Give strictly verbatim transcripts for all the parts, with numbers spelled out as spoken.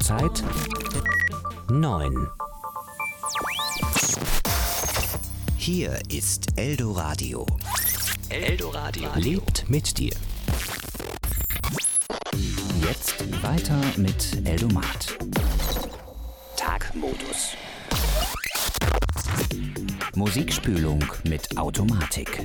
Uhrzeit neun. Hier ist Eldoradio. Eldoradio lebt mit dir. Jetzt weiter mit Eldomat. Tagmodus. Musikspülung mit Automatik.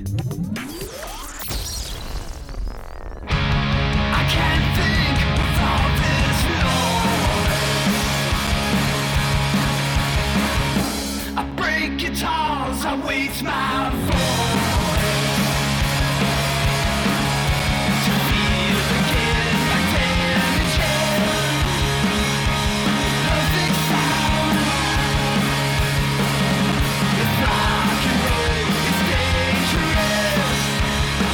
Guitars, I waste my voice to feel again my temperature. Perfect sound. If rock and roll is dangerous,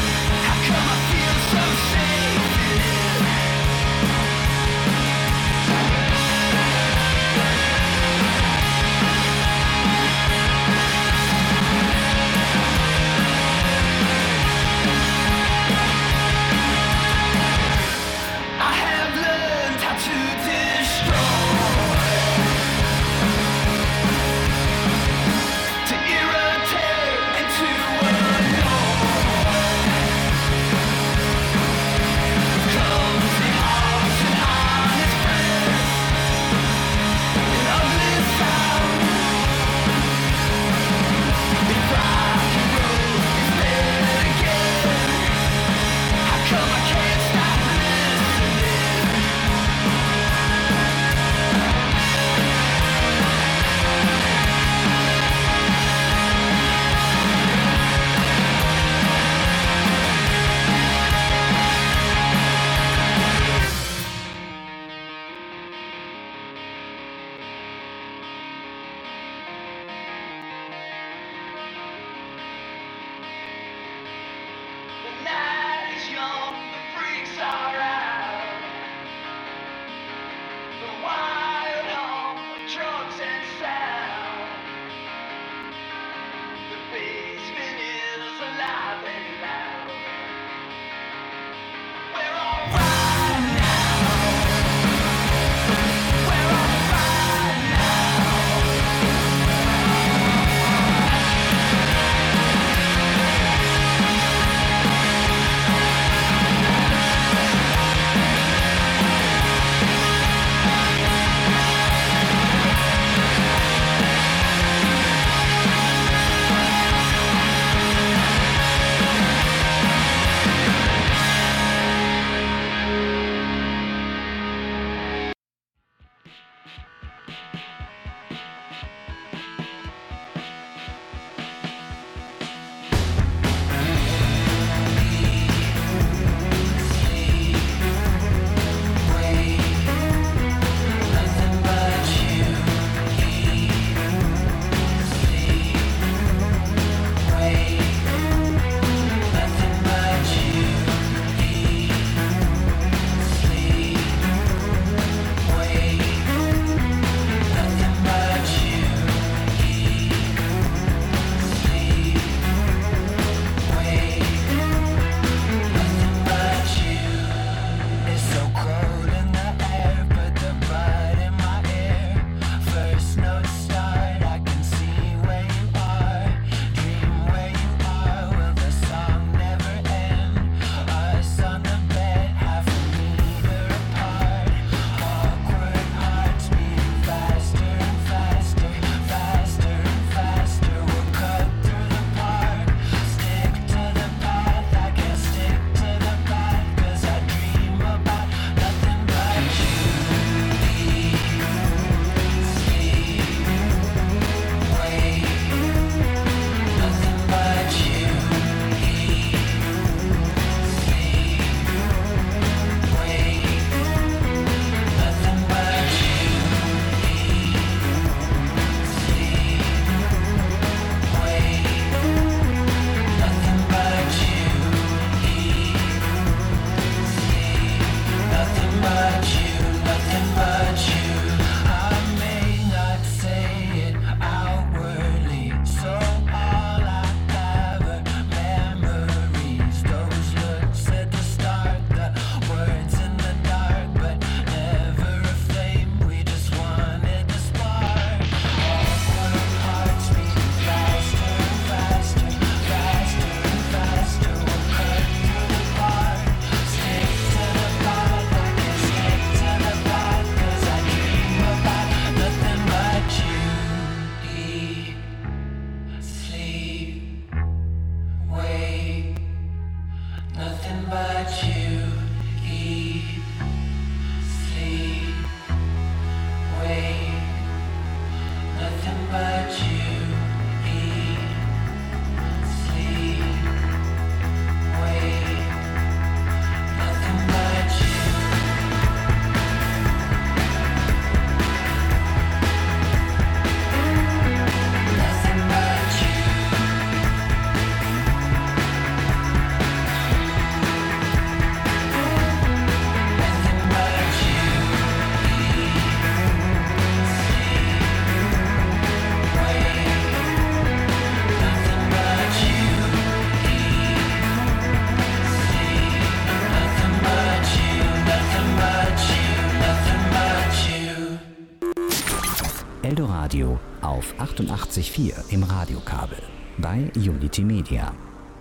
Eldoradio auf achtundachtzig Komma vier im Radiokabel bei Unity Media.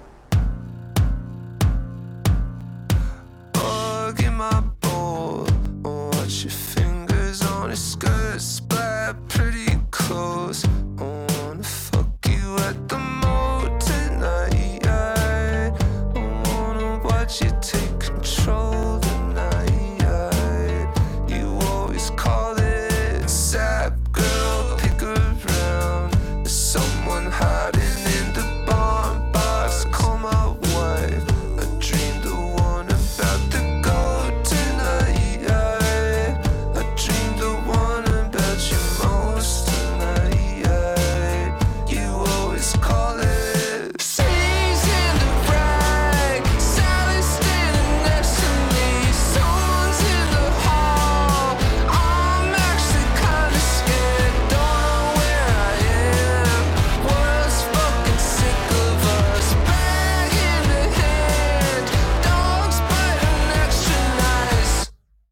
Oh, get my bowl. Watch your fingers on his skirt, splat pretty close. I wanna fuck you at the mall tonight. I wanna watch you take control tonight. You always call it sap, girl, pick around. There's someone hiding in the barn box, call my wife. I dreamed the one about the gold tonight. I, I dreamed the one about you most tonight. I, you always call it Sneeze in the brag, Sally's standing next to me. Someone's in the hall. I'm actually kinda scared, don't know where I am. World's fucking sick of us. Bag in the hand, dogs biting extra nice.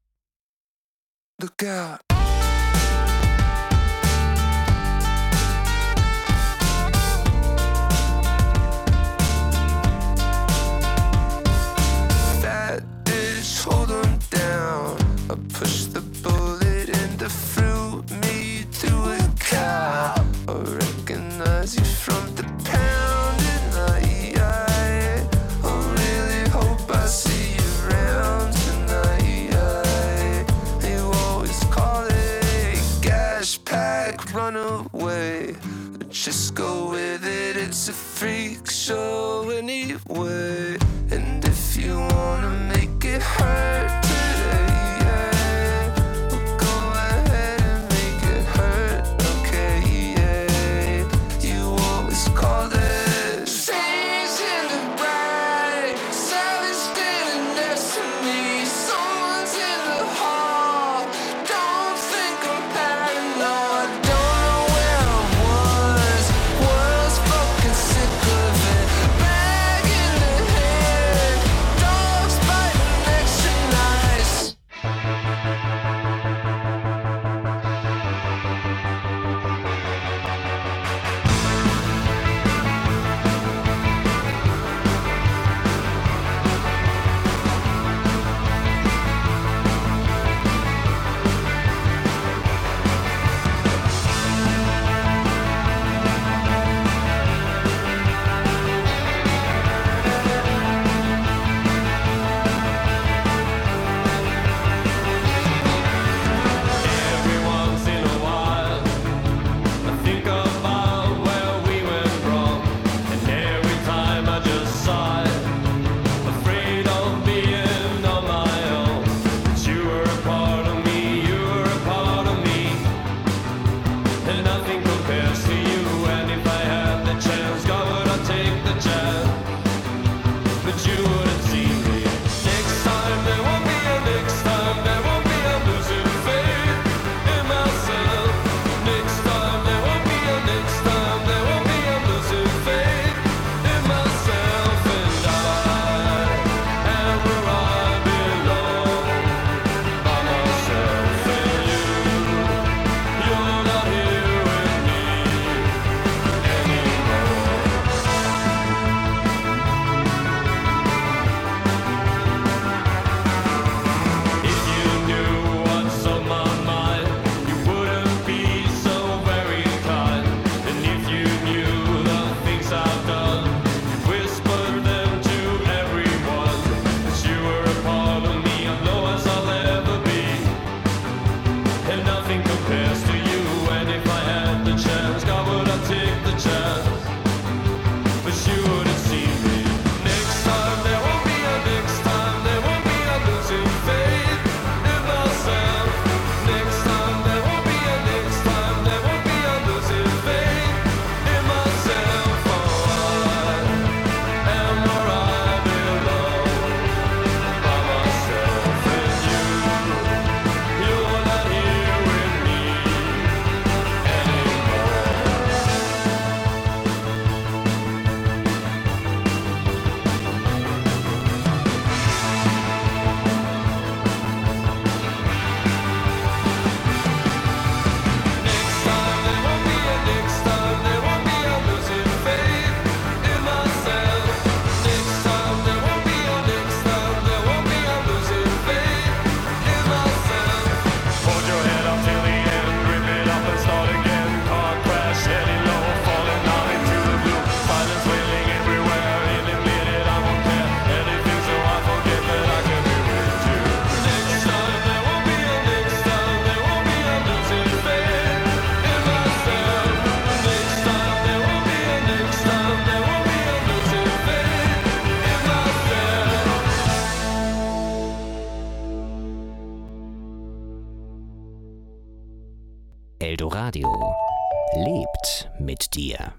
Look out. That bitch, hold on down. I push the bullet in the fruit, me through a cow. I recognize you from the pound tonight. I, I really hope I see you around tonight. I, you always call it gash pack, run away. Just go with it, it's a freak show anyway. And if you wanna make it hurt today, yeah, well, go ahead and make it hurt, okay, yeah. You always call it Sage in the bright, Sally's standing next to me. Someone's in the hall, don't think I'm paranoid. Don't know where I was, world's fucking sick of Eldoradio lebt mit dir.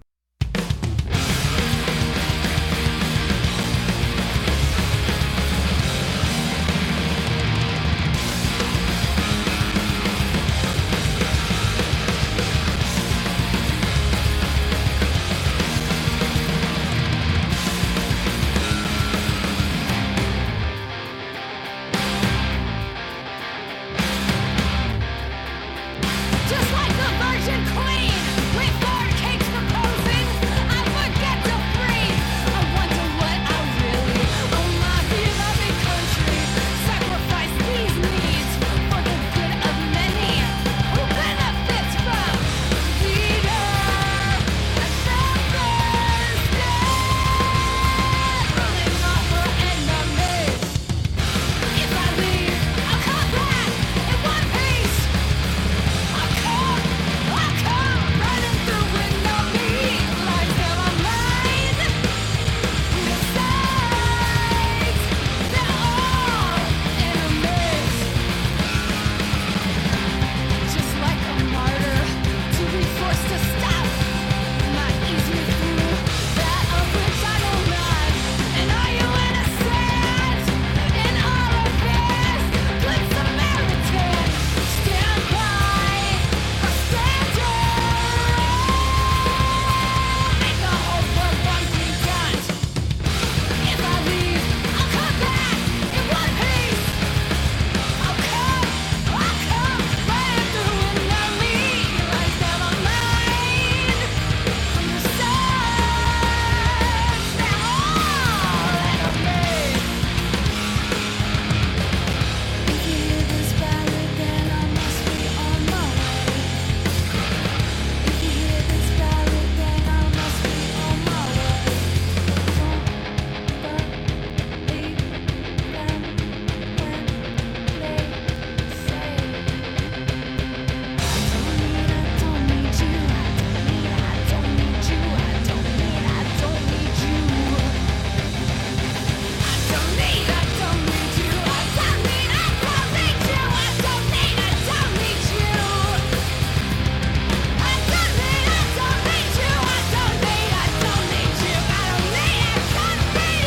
Just like the Virgin Queen, with four cakes proposing, I forget to breathe. I wonder what I really, oh my beloved country, sacrifice these needs for the good of many who benefits from leader and numbers running off for enemies. If I leave, I'll come back in one piece. I'll come, I'll come running through with no need. Like never mind. Besides, they're all enemies. Just like a martyr, to be forced to stop, not ease me through that of which I know not. And are you innocent in all of this? Good Samaritan, stand by a standard. Make a hope for one thing done. If I leave, I'll come back in one piece. I'll come, I'll come running through with no need. Like never mind. Besides, they're all enemies. If you hear this ballad, then I must be on my way. If you hear this ballad, then I must be on my way. Don't believe them when they say, I don't need, I don't need you. I don't need, I don't need you. I don't need, I don't need you. I don't need, I don't need you. I don't need, I don't need you. I don't need, I don't need you. I don't need, I don't need you. I don't need, I don't need you. I don't need, I don't need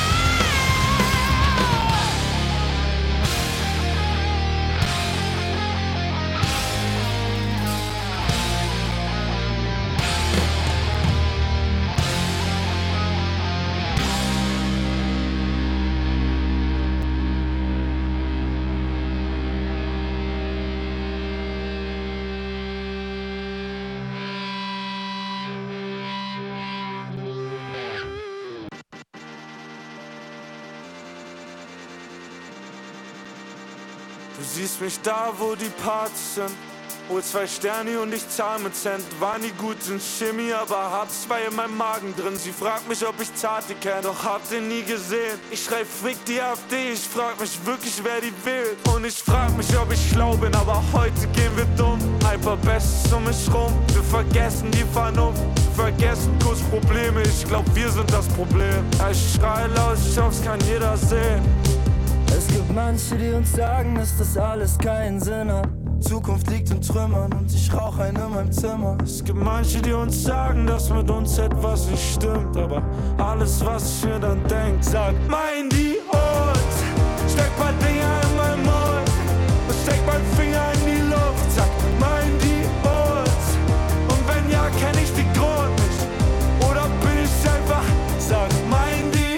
Du siehst mich da, wo die Partys sind. Hol zwei Sterne und ich zahl mit Cent. Waren nie gut in Chemie, aber hab zwei in meinem Magen drin. Sie fragt mich, ob ich Zarte kenn, doch hab den nie gesehen. Ich schreib Fick die AfD, ich frag mich wirklich, wer die wählt. Und ich frag mich, ob ich schlau bin, aber heute gehen wir dumm. Ein paar Bestes um mich rum, wir vergessen die Vernunft. Vergessen kurz Probleme, ich glaub, wir sind das Problem. Ja, ich schrei laut, ich hoff's kann jeder sehen. Es gibt manche, die uns sagen, dass das alles keinen Sinn hat. Zukunft liegt in Trümmern und ich rauch einen in meinem Zimmer. Es gibt manche, die uns sagen, dass mit uns etwas nicht stimmt. Aber alles, was ich mir dann denk, sagt mein Idiot. Steck paar Dinger in meinen Mund und steck meinen Finger in die Luft. Sag mein Idiot. Und wenn ja, kenn ich die Grund nicht. Oder bin ich einfach, sag mein Idiot.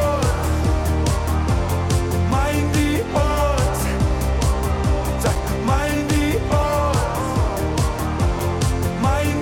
Mein Idiot. Sag mein Idiot. Mein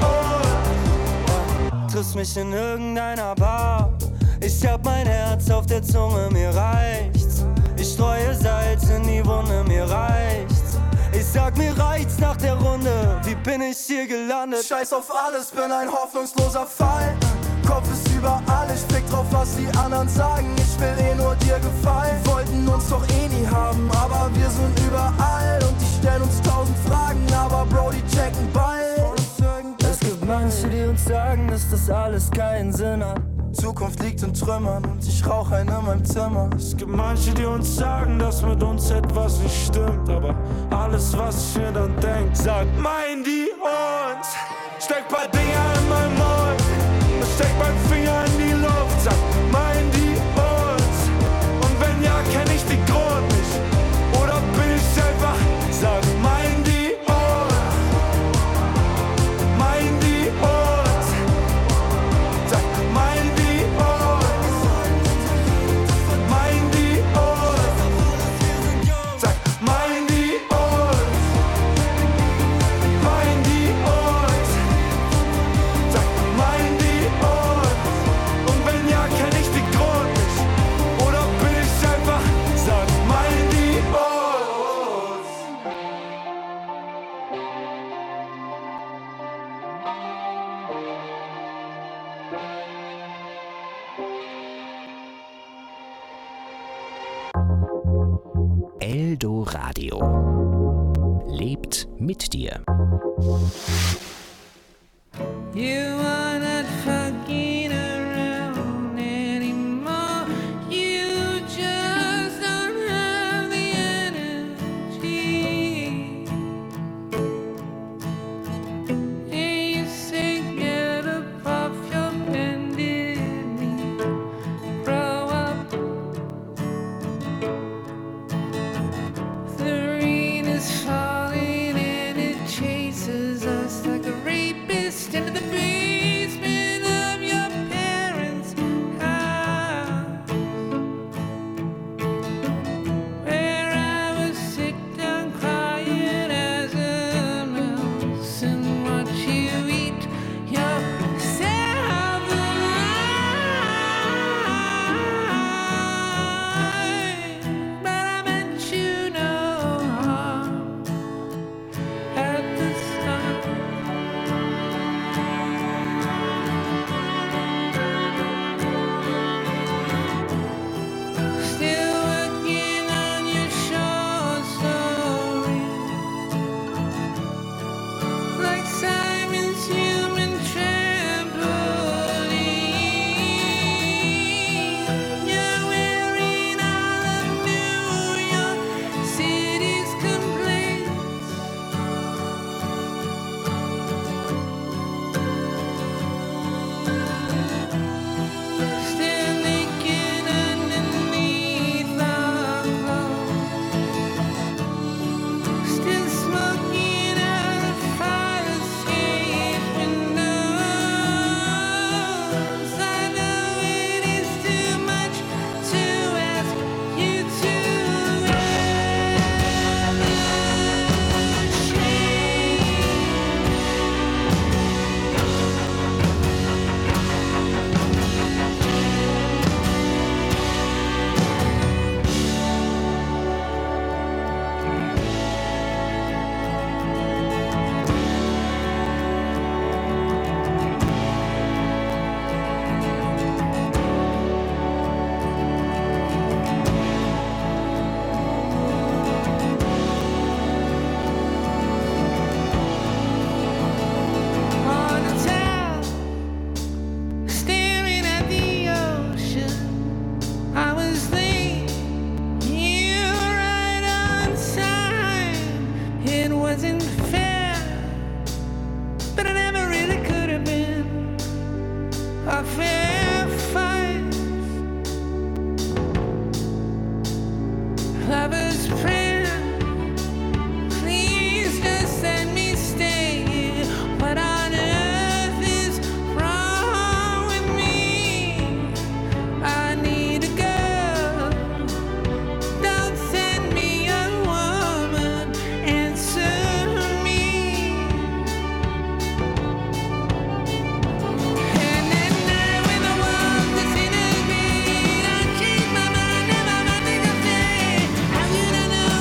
Idiot. Triffst mich in irgendeiner Bar. Ich hab mein Herz auf der Zunge, mir reicht's. Ich streue Salz in die Wunde, mir reicht's. Ich sag, mir reicht's nach der Runde. Wie bin ich hier gelandet? Scheiß auf alles, bin ein hoffnungsloser Fall. Kopf ist überall, ich fick drauf, was die anderen sagen. Ich will eh nur dir gefallen. Die wollten uns doch eh nie haben, aber wir sind überall. Und die stellen uns tausend Fragen, aber Bro, die checken bald. Es gibt manche, die uns sagen, dass das alles keinen Sinn hat. Zukunft liegt in Trümmern und ich rauch einen in meinem Zimmer. Es gibt manche, die uns sagen, dass mit uns etwas nicht stimmt, aber alles, was ich mir dann denk, sagt, meinen die uns. Steck paar Dinger in meinem Mund, steck meinen Finger in die Luft, sag, meinen die uns. Und wenn ja, kenn ich den Grund nicht, oder bin ich einfach, sag, meinen die uns, meinen die uns, sag, meinen die uns, meinen die uns, sag, meinen die uns, meinen die uns, sag, meinen die uns. Und wenn ja, kenn ich den Grund nicht, oder bin ich einfach, sag, meinen die uns. Eldo Radio lebt mit dir. You are not fucking around anymore. You just don't have the energy. And you say get up off your bended knee. Grow up. The rain is falling and it chases us like a rapist into the basement of your parents' house, where I would sit down quiet as a mouse and watch you eat yourself alive. But I meant you no harm at the start. Still working on your short story, like Simon's human trampoline. You're wearing all of New York City's complaints. Still naked underneath our clothes. Still smoking out of fire escape windows. I know it is too much to ask you to on a towel, staring at the ocean. I was late, you were right on time. It wasn't fair, but it never really could have been a fair fight. Lover's prayer, please just let me stay here. What on earth is wrong with me? I need a girl. Don't send me a woman. Answer me. And at night when the world disintegrates, I change my mind and my mind thinks I'm staying. How could I know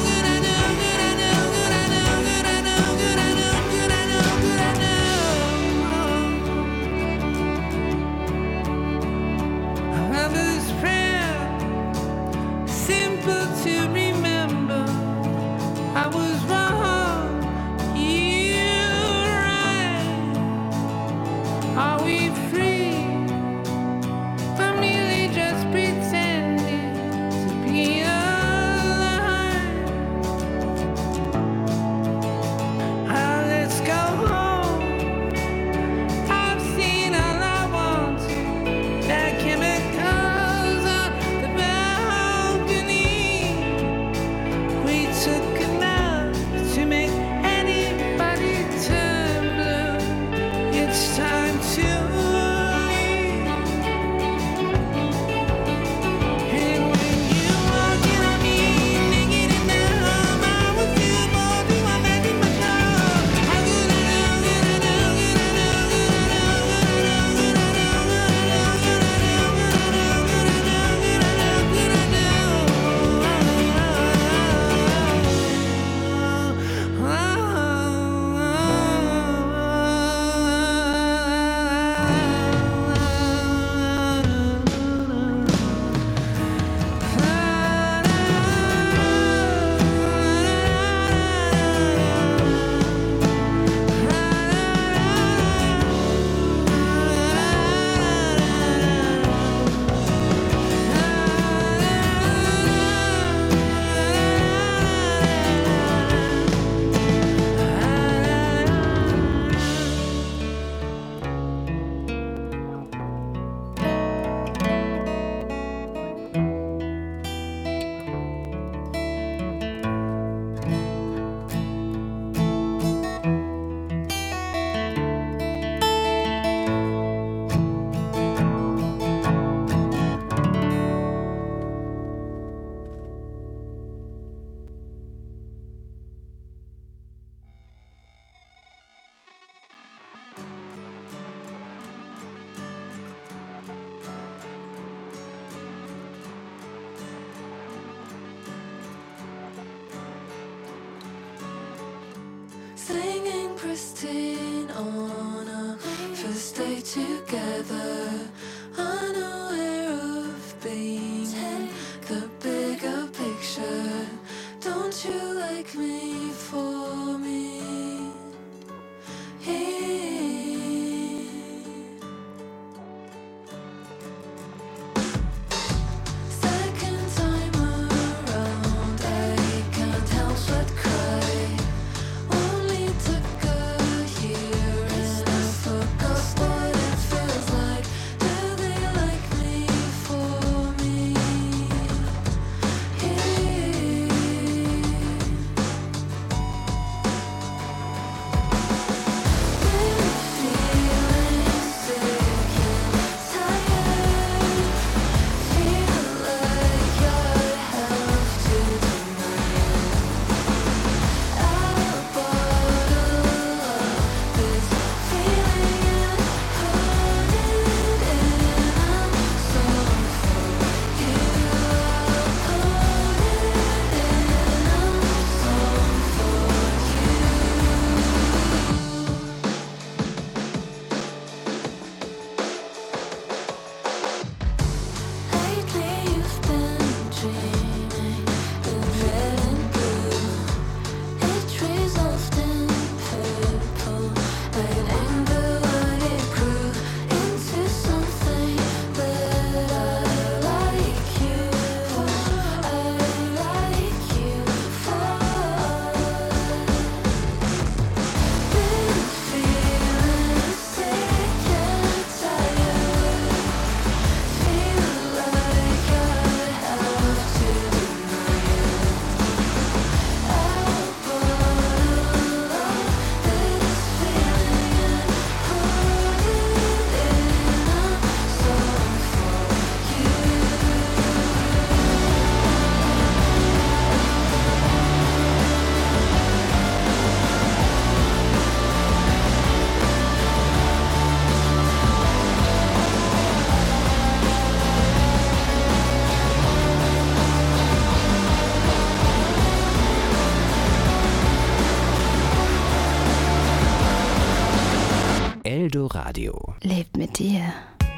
together, unaware of being in the bigger picture. Don't you like me for me? Second time around, I can't help but cry. Only took a year and I forgot what it feels like. Do they like me for me? Lately you've been dreaming in red and blue. It resolved in purple. Like anger when it grew into something that I like you for. I like you for. Been feeling sick and tired. Feel like I have to deny it. I bottle up this feeling and put it in a song for you. Eldo Radio. Lebt mit dir.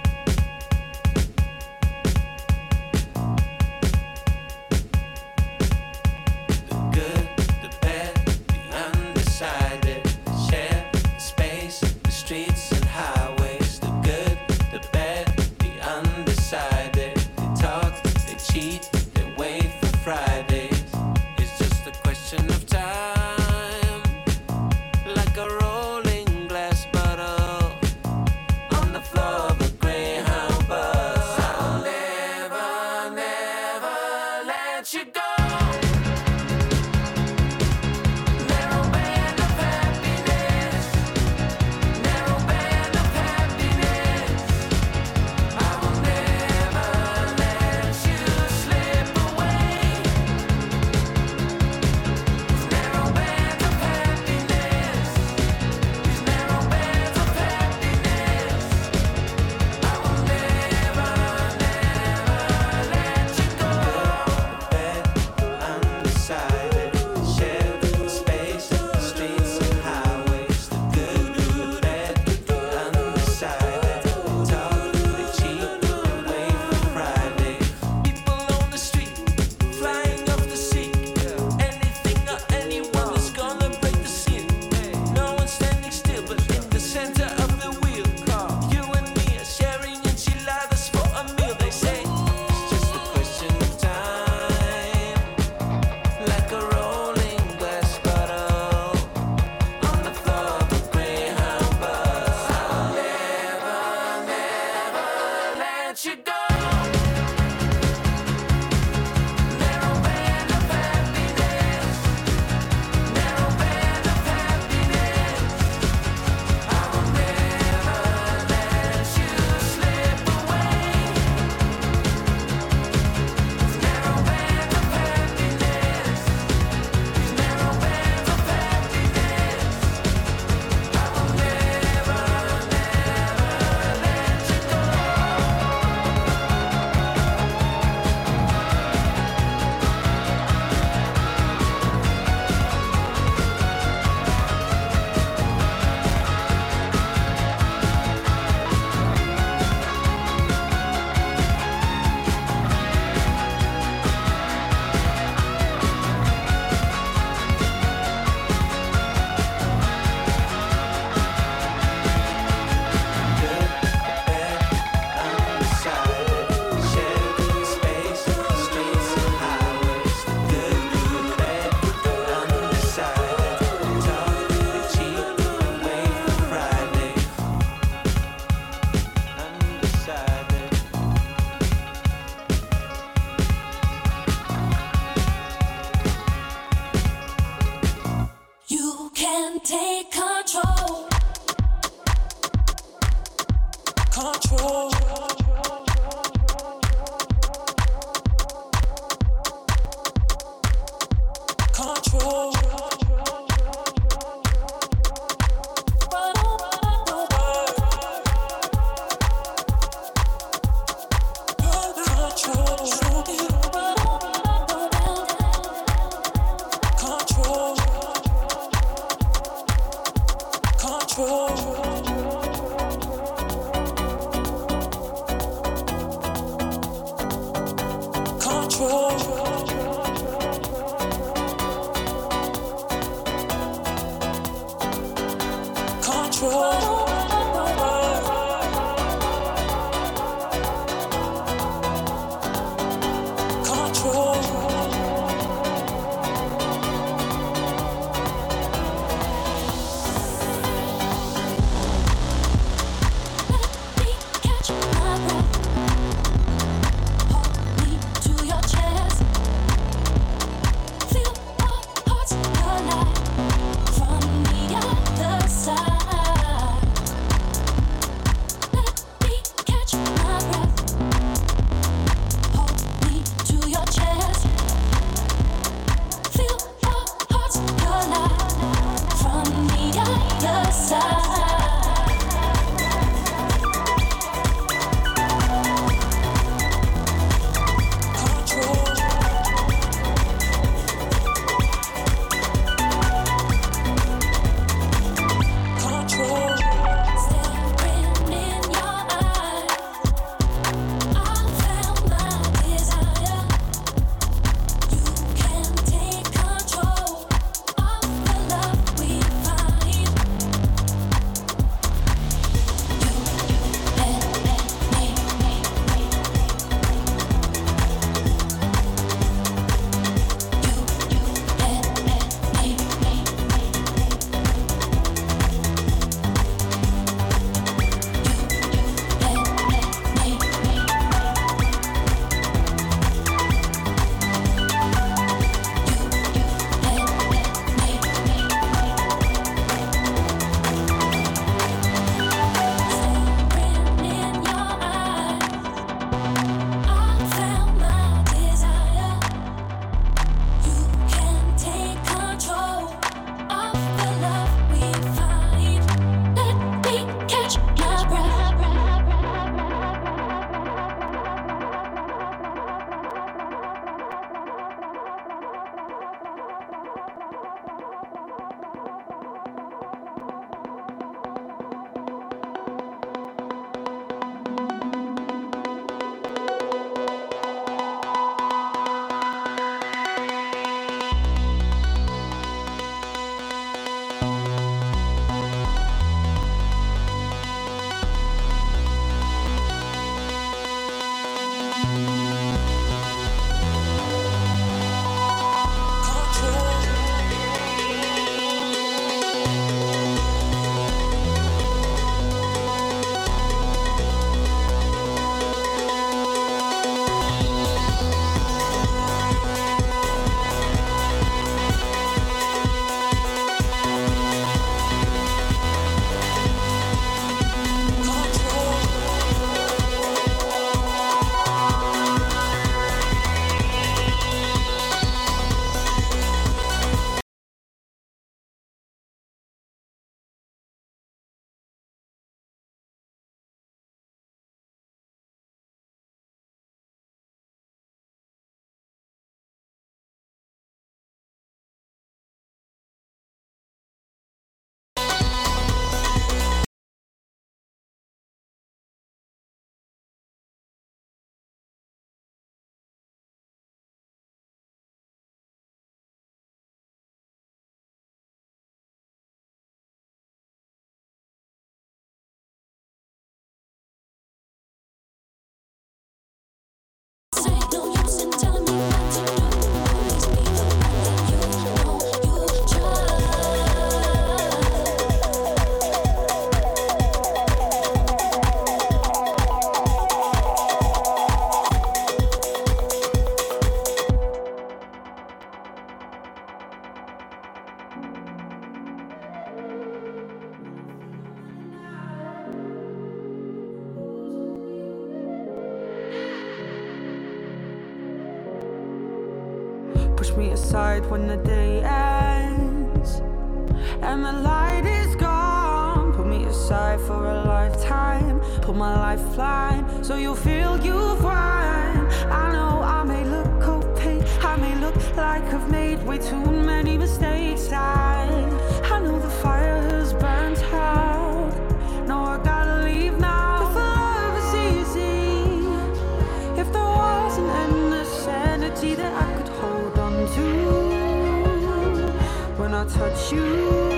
Good, the bad, the undecided. Share the space, the streets and highways. The good, the bad, the undecided. They talk, they cheat, they wait for Fridays. It's just a question of time. Like a rolling glass bottle on the floor of a and take control. Control. Control. Control. me aside when the day ends and the light is gone. Put me aside for a lifetime. Put my lifeline so you'll feel you've won. I know I may look opaque, I may look like I've made way too many mistakes. I, I know the fire has burnt out. No, I gotta leave now. If love is easy, if there was an endless sanity that I could hold on to when I touch you.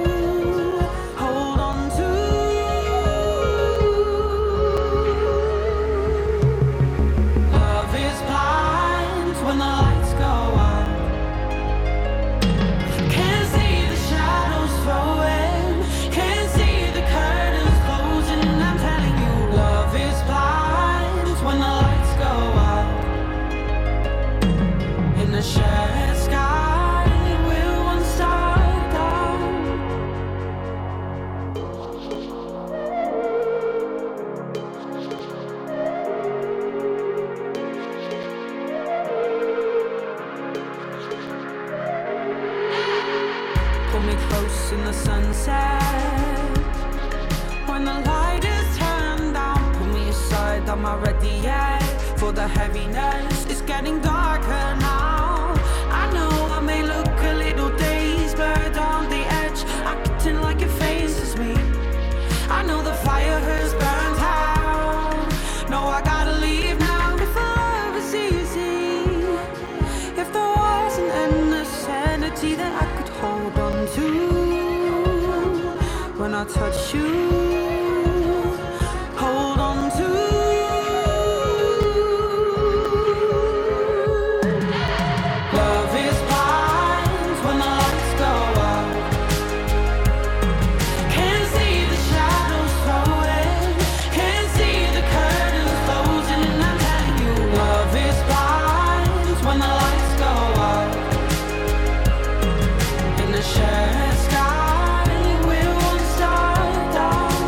In the sunset, when the light is turned down, pull me aside, I'm not ready yet for the heaviness. It's getting darker now. I know I may look a little dazed, blurred on the edge, acting like it faces me. I know the fire has burned out. No, I gotta leave now. If love is easy, if there was an endless sanity that I could hold on to when I touch you, hold on to. Love is blind when the lights go out. Can't see the shadows throwing, can't see the curtains closing, and I'm telling you, love is blind when the lights go out. In the shared sky, we're one star down.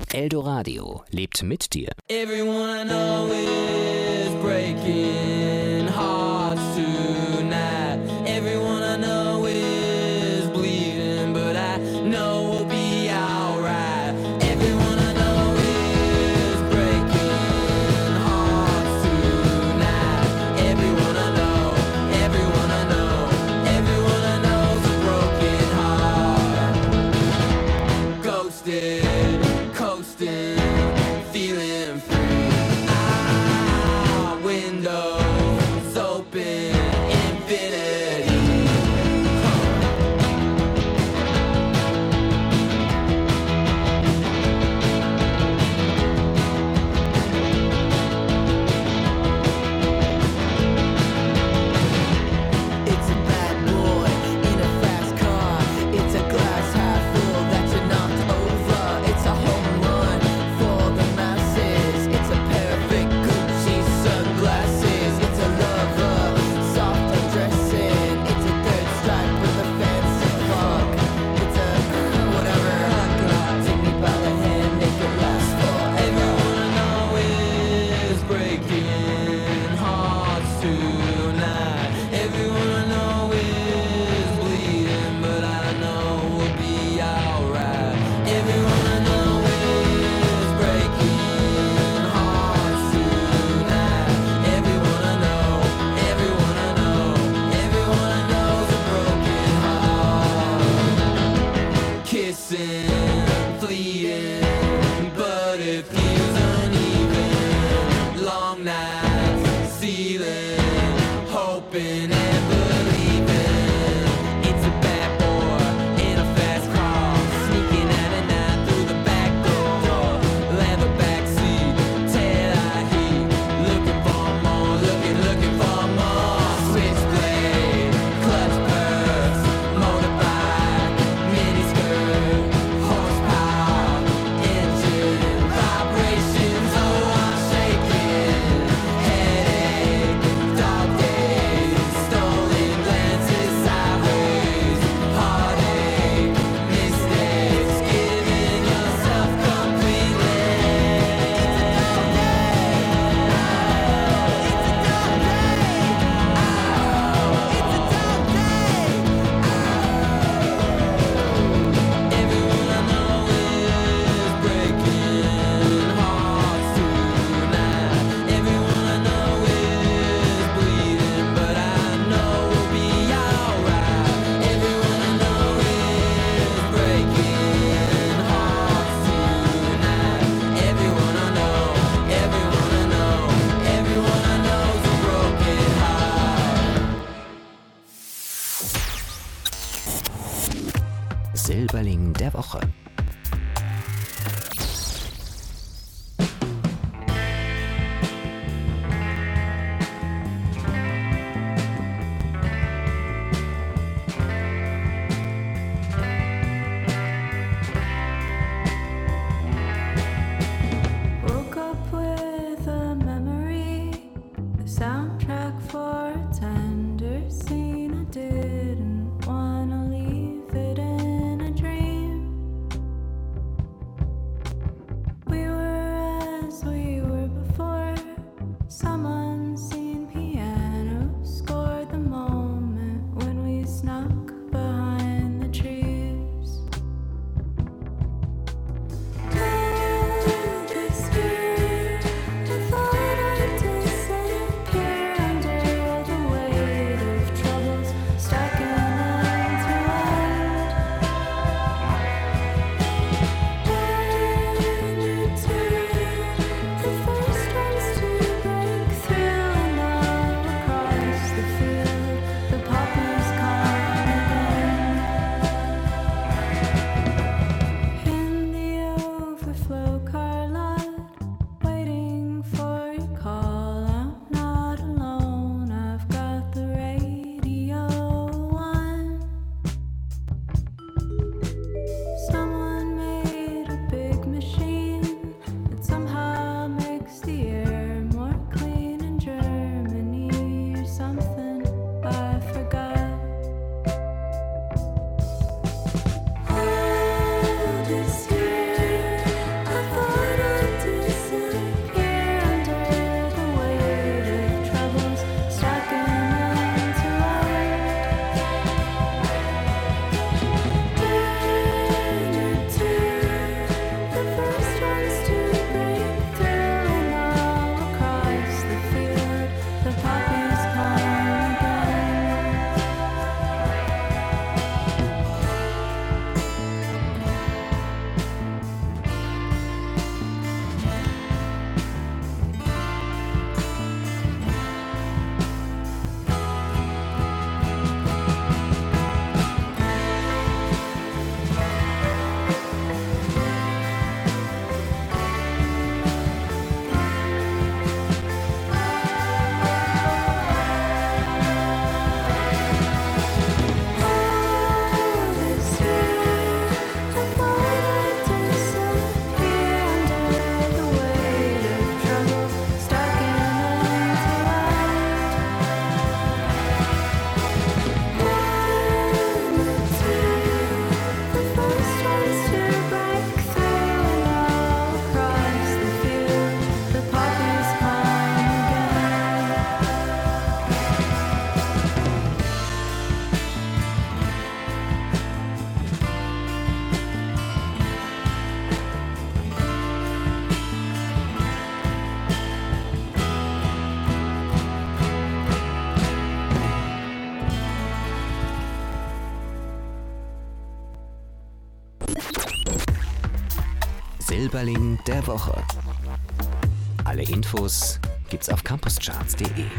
Eldoradio lebt mit dir. Everyone I know is breaking hearts tonight. Everyone I know is bleeding, but I know we'll be alright. Everyone I know is breaking hearts tonight. Everyone I know, everyone I know, everyone I know's a broken heart. Ghosted, coasting, feeling free. Ah, windows open, infinity. It's a bad boy in a fast car. It's a glass half full that you knocked over. It's a home run for the masses. It's a perfect Gucci sunglasses. It's a lover, soft undressing. It's a third strike with a fancy fuck. It's a whatever. Take me by the hand, make it last forever. Everyone I know is breaking hearts tonight. Everyone I know is bleeding, but I know we'll be alright. Everyone I know is breaking hearts tonight. Everyone I know, everyone I know, everyone I know's a broken heart. Kissing, fleeting, but it feels uneven. Long nights, ceiling, hoping and believing. It's a bad boy in a fast car, sneaking out at night through the back door. Leather backseat, tail eye heat, looking for more, looking, looking for more. Switchblade, clutch purse, motorbike, mini skirt, horsepower, engine, vibrations. Oh, I'm shaking, headache, dog days, stolen glances sideways, heartache, mistakes, giving yourself completely. Everyone I know is breaking hearts tonight. Everyone I know is bleeding, but I know we'll be alright. Everyone I know is breaking hearts tonight. Everyone I know, everyone I know, everyone I know's a broken heart. Silberling der Woche. Woke up with a memory, the soundtrack for a tender scene. I didn't wanna leave it in a dream. Silberling der Woche. Alle Infos gibt's auf campuscharts punkt de.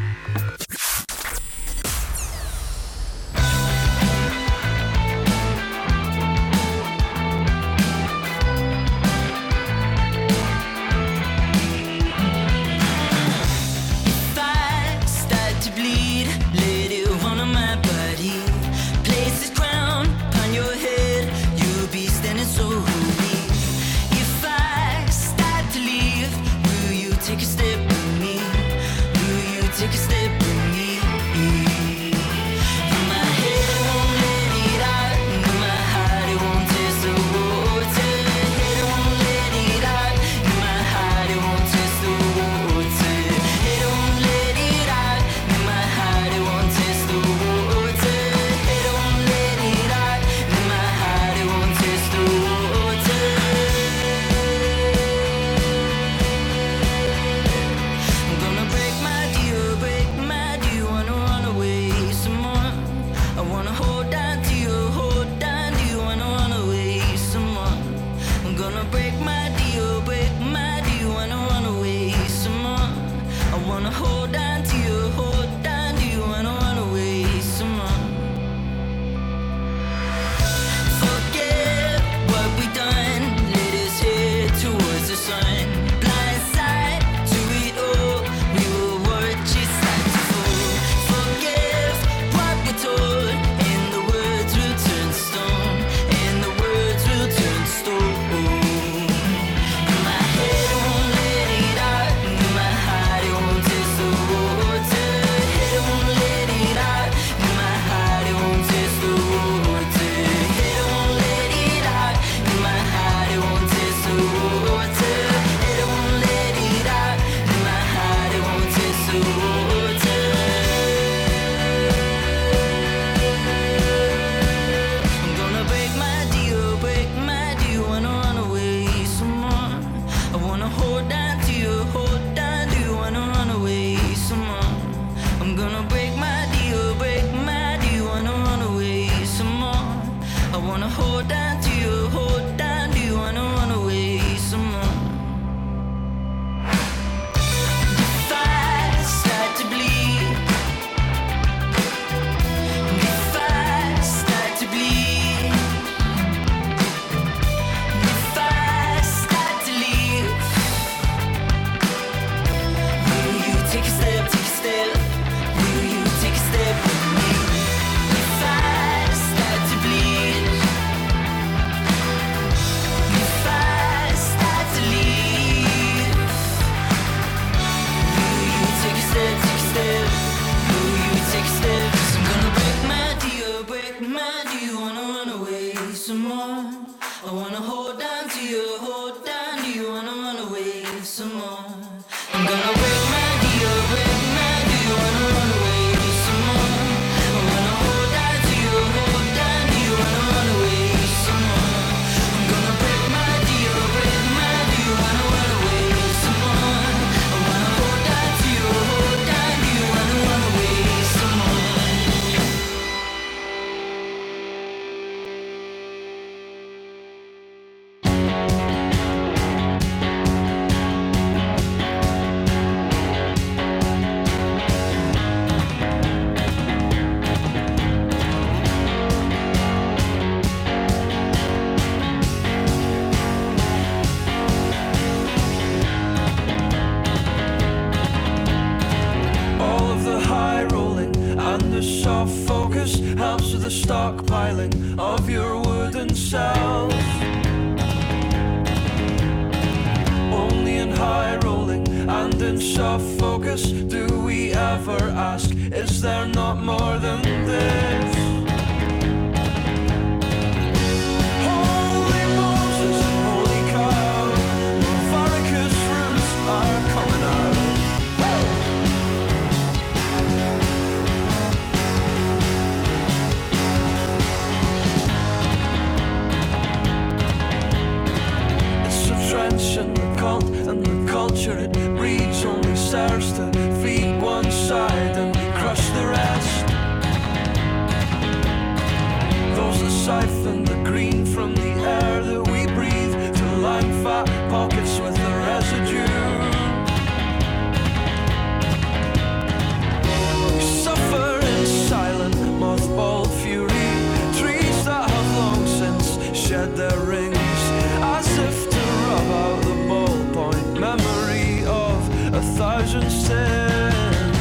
Stockpiling of your wooden cells. Only in high rolling and in soft focus do we ever ask, is there not more than this? Holy Moses, holy cow, varicose roots are coming out. And the cult and the culture it breeds only serves to feed one side and crush the rest. Those that siphon the green from the air that we breathe to line fat pockets with the residue. We suffer in silent mothball fury, trees that have long since shed their rings, as if to rub out the ballpoint memory of a thousand sins.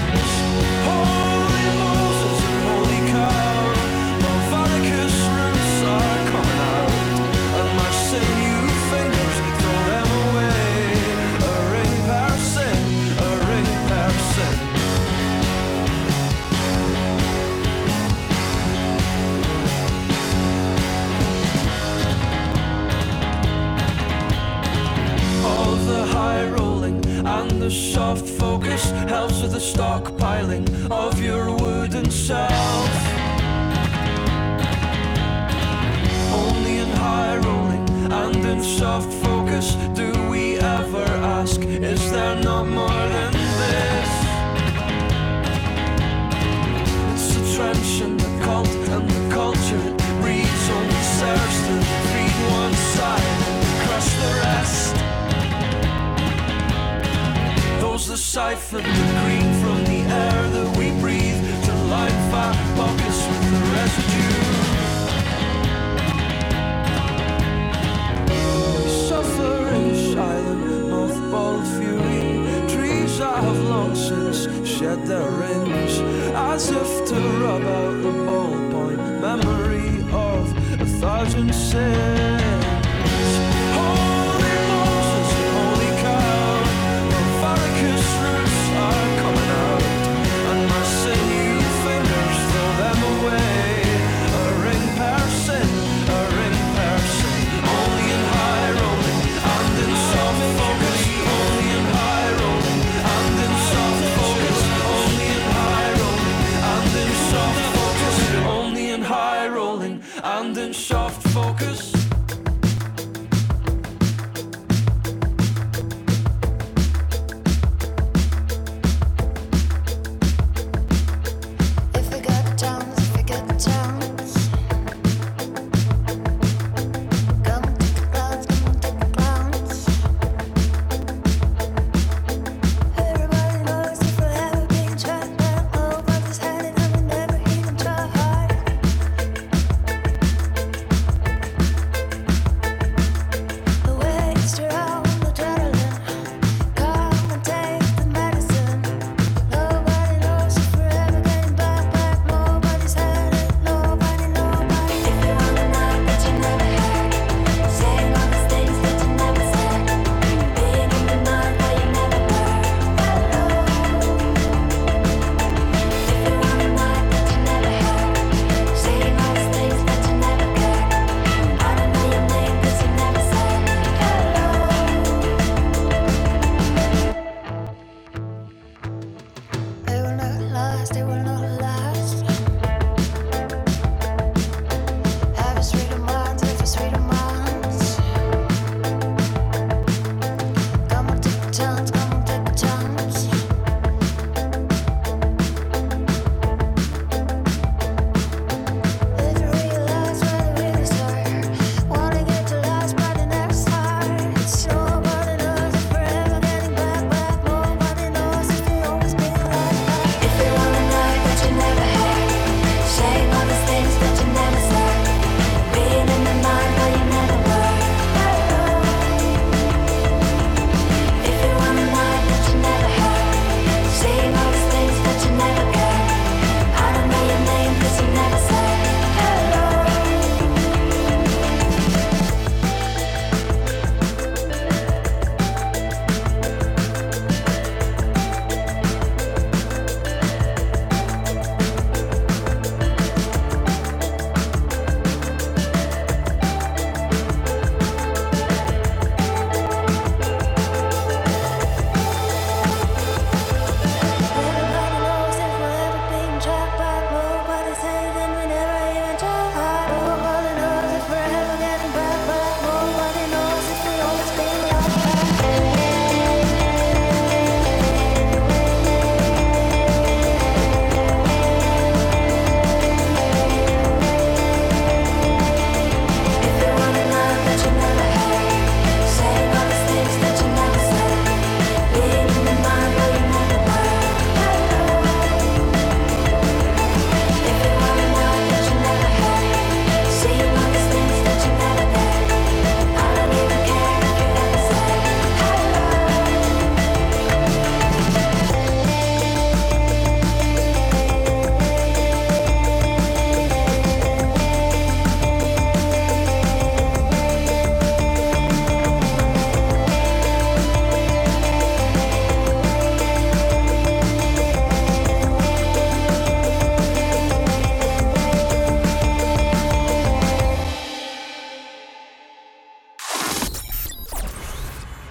Holy Moses and holy cow, my varicose roots are coming out, and my sinew fingers throw them away. A ring per sin, a ring per sin. All the high rolling and the soft focus helps with the stockpiling of your wooden self. Only in high rolling and in soft focus do we ever ask, is there not more than this? It's the trench and the cult and the culture it breeds only serves to feed one side and crush the rest. Those that siphon the green from the air that we breathe to line fat pockets with the residue. We suffer in silent mothball fury, trees that have long since shed their rings, as if to rub out the ballpoint memory of a thousand sins. Holy Moses and holy cow, my varicose roots are coming out, and my sinew fingers throw them away. A ring per sin, a ring per sin. Only in high rolling and in soft focus. Only in high rolling and in soft focus. Only in high rolling and in soft focus. Only in high rolling and in soft focus.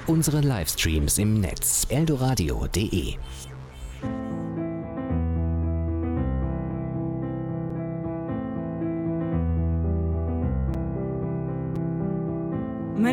unsere Livestreams im Netz eldoradio punkt de.